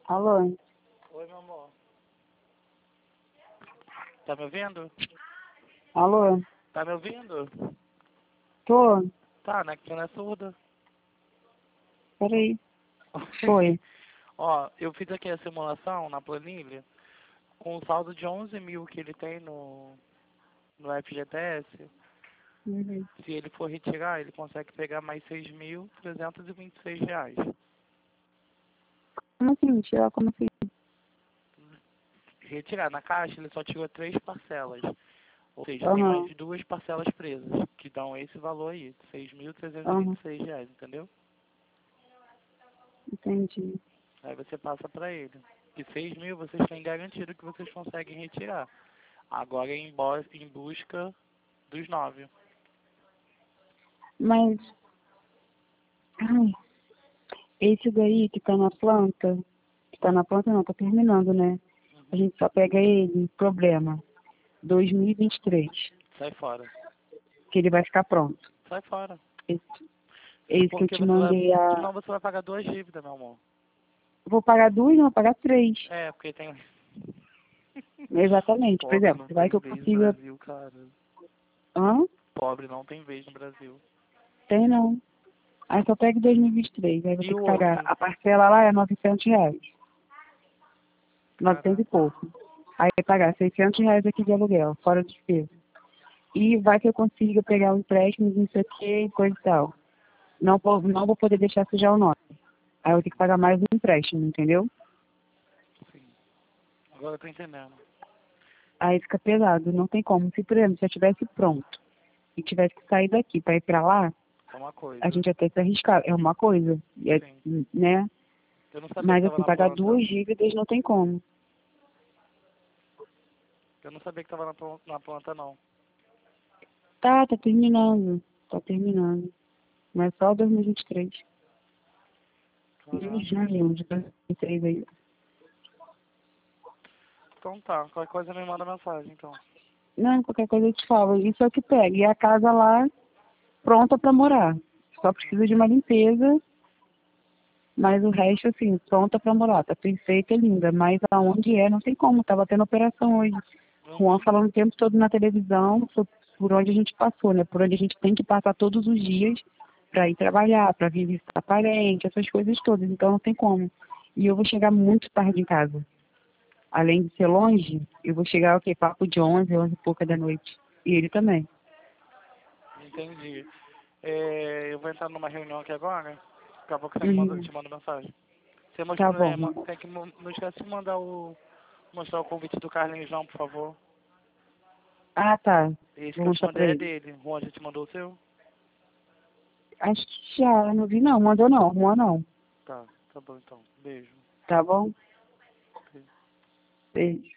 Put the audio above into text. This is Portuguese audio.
Alô? Oi, meu amor. Tá me ouvindo? Alô? Tá me ouvindo? Tô? Tá, né? Que você não é surda. Peraí. Foi. Ó, eu fiz aqui a simulação na planilha com o saldo de 11 mil que ele tem no FGTS. Uhum. Se ele for retirar, ele consegue pegar mais R$ 6.326. Como assim? Tirar como assim? Retirar na caixa, ele só tirou 3 parcelas. Ou seja, tem Aham. mais 2 parcelas presas, que dão esse valor aí, Aham. R$ 6.326, entendeu? Entendi. Aí você passa para ele. De 6 mil vocês têm garantido que vocês conseguem retirar. Agora é em busca dos 9. Mas, ai, esse daí que tá na planta, não, tá terminando, né? A Uhum. gente só pega ele, problema, 2023, Sai fora. que ele vai ficar pronto. Sai fora. Esse que eu Porque te mandei senão você vai pagar 2 dívidas, meu amor. Vou pagar duas, não, vou pagar três. É, porque tem... Exatamente. Por Pobre exemplo, não vai tem que eu vez no consiga... Brasil, cara. Hã? Pobre não tem vez no Brasil. Tem não. Aí só pega 2023, aí vou E ter o que pagar. outro? A parcela lá é R$ 900. 900 e Caraca. pouco. Aí vai pagar R$ 600 aqui de aluguel, fora despesa. E vai que eu consiga pegar um empréstimo, não sei o que, e coisa e tal. Não vou poder deixar sujar o nome. Aí eu vou ter que pagar mais um empréstimo, entendeu? Sim. Agora eu tô entendendo. Aí fica pesado, não tem como. Se, por exemplo, se eu tivesse pronto e tivesse que sair daqui para ir para lá, É uma a coisa. gente até se arriscar. É uma coisa, Sim. né? Eu não sabia que Mas tava assim, na pagar planta. duas dívidas não tem como. Eu não sabia que tava na planta, não. Tá terminando. Tá terminando. Mas só 2023. Em Caraca. junho de 2023 aí. Então tá, qualquer coisa me manda mensagem, então. Não, qualquer coisa eu te falo. Isso é o que pega. E a casa lá, pronta pra morar. Só precisa de uma limpeza, mas o resto, assim, pronta pra morar. Tá perfeita e linda. Mas aonde é, não tem como. Tava tendo operação hoje. Juan Uhum. falando o tempo todo na televisão por onde a gente passou, né? Por onde a gente tem que passar todos os dias pra ir trabalhar, pra vir visitar parente, essas coisas todas. Então não tem como. E eu vou chegar muito tarde em casa. Além de ser longe, eu vou chegar, ok, papo de 11 e pouca da noite. E ele também. Entendi. É, eu vou entrar numa reunião aqui agora. Daqui a pouco você Uhum. te manda mensagem. Tá bom. Tem que não esquece de mandar mostrar o convite do Carlinhos não, por favor. Ah, tá. Esse Vou que eu te mostrar pra mandei é ele. dele. Juan já te mandou o seu? Acho que já, não vi não. Mandou não, Juan não. Tá bom então. Beijo. Tá bom? Beijo.